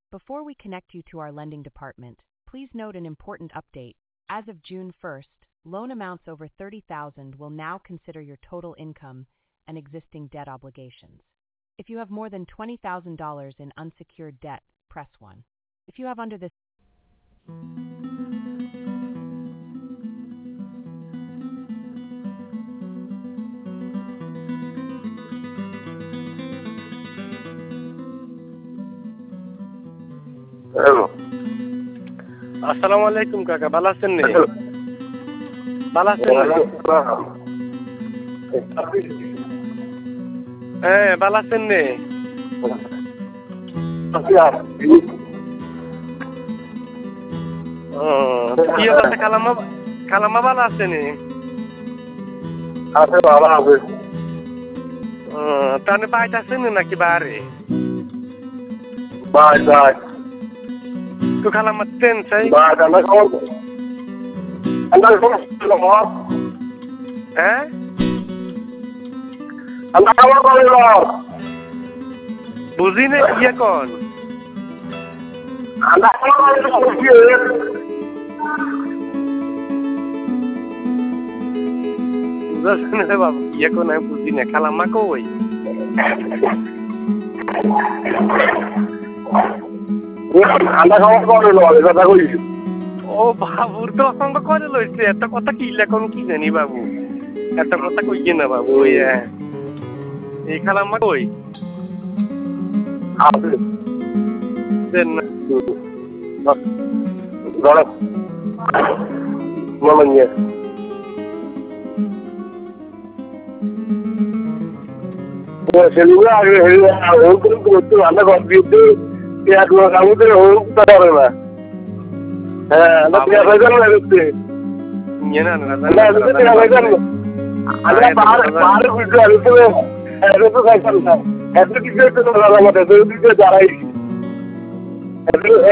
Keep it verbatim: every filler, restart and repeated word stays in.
Before we connect you to our lending department, please note an important update. As of June first, loan amounts over thirty thousand dollars will now consider your total income and existing debt obligations. If you have more than twenty thousand dollars in unsecured debt, press one. If you have under this hello. আসসালামু আলাইকুম কাকা, ভালো আছেন নি? ভালো আছেন নি? হ্যাঁ, ভালো আছেন নি? ও, কি অবস্থা? খালাম্মা খালাম্মা ভালো আছে নি? আছে, ভালো আছে। ও, তাহলে বাইরে আছেন নাকি বাইরে? Bye bye. তো খালাম্মা ট্রেন চাই? বাই, ঠান্ডা খাবার ঠান্ডা খাবার হ্যাঁ, ঠান্ডা খাবার করে দাও। বুঝি না কি এখন? ঠান্ডা খাবার করছি বুঝাচ্ছেন রে বাবু, কি এখন আমি বুঝি না। খালাম্মা কই? ঠান্ডা খাবার করে দাও, কথা কইছি। ও বাবুর তো অসঙ্গ করে লইছে। একটা কথা কি এখন কি জানি বাবু, একটা কথা কইয়ে না বাবু। ওই এই খালাম্মা কই? আছে দেন না। ধরো বলো নিয়ে সেগুলো আগে হোম করতে রান্না ঘর দিতে পেঁয়াজ কামড়ে হোম করতে পারে না। হ্যাঁ, পেঁয়াজ হয়ে যাবে না দেখতে। নিয়ে না না পেঁয়াজ হয়ে যাবে আমরা পাহাড়ে পাহাড়ে বুঝতে পারি তো এত তো খাইতাম না। এত কিছু একটা দাঁড়াই